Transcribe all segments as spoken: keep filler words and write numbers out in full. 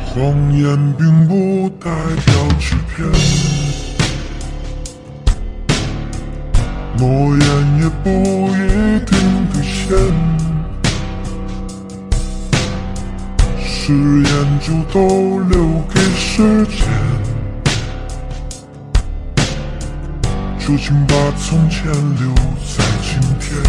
谎言并不代表欺骗，诺言也不一定兑现，誓言就都留给时间。就请把从前留在今天。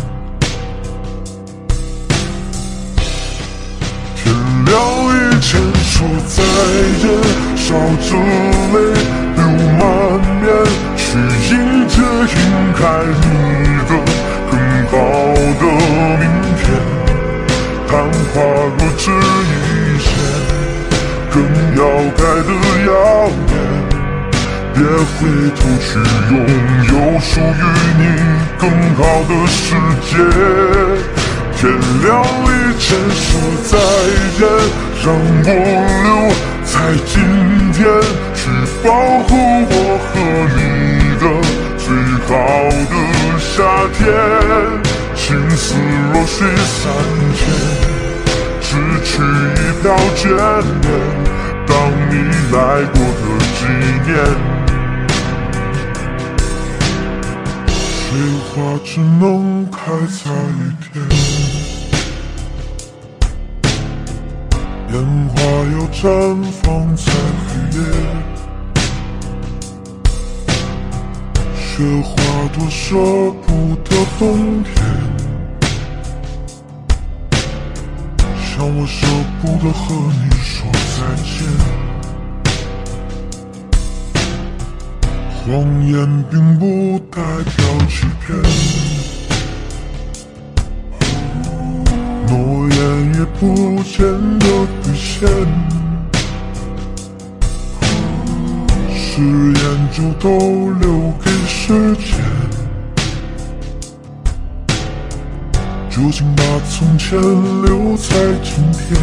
天亮以前说再见，笑着泪流满面，去迎接应该你的更好的明天。昙花若只一现，更要开的耀眼。别回头去拥有属于你更好的世界。天亮以前说再见，让我留在今天，去保护我和你的最好的夏天。情丝若水三千，只取一瓢眷恋，当你来过的纪念。水花只能开在雨天，烟花要绽放在黑夜。雪花多舍不得冬天，像我舍不得和你说再见。谎言并不代表欺骗，诺言也不见得兑现，誓言就都留给时间。就请把从前留在今天。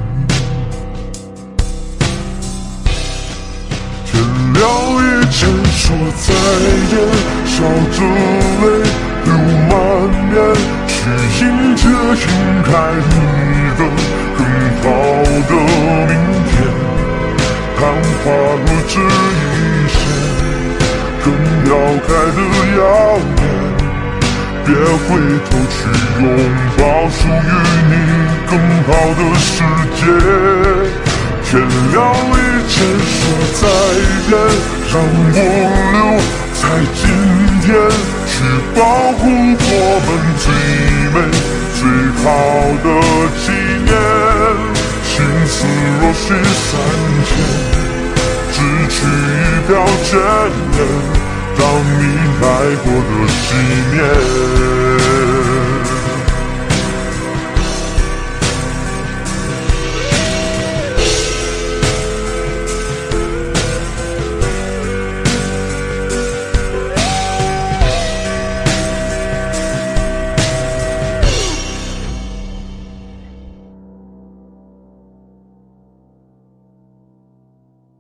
天亮以前说再见，笑着泪流满面，去迎接应该你的更好的明天。昙花若只一现，更要开的耀眼。别回头去拥抱属于你更好的世界。天亮以前说再见，让我留在今天，去保护我们最美最好的纪念。情丝若水三千，只取一瓢眷恋，当你来过的纪念。